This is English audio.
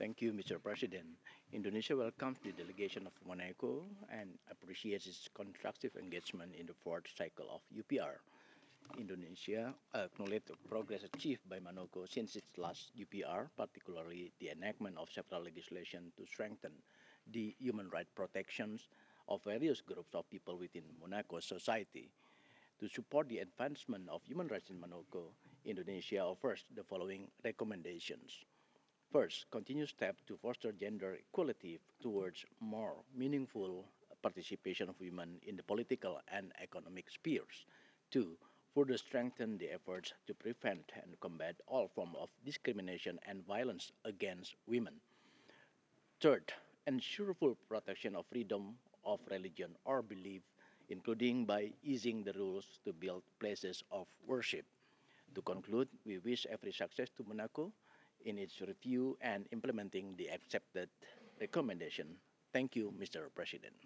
Thank you, Mr. President. Indonesia welcomes the delegation of Monaco and appreciates its constructive engagement in the fourth cycle of UPR. Indonesia acknowledges the progress achieved by Monaco since its last UPR, particularly the enactment of several legislation to strengthen the human rights protections of various groups of people within Monaco's society. To support the advancement of human rights in Monaco, Indonesia offers the following recommendations. First, continue steps to foster gender equality towards more meaningful participation of women in the political and economic spheres. Two, further strengthen the efforts to prevent and combat all forms of discrimination and violence against women. Third, ensure full protection of freedom of religion or belief, including by easing the rules to build places of worship. To conclude, we wish every success to Monaco in its review and implementing the accepted recommendation. Thank you, Mr. President.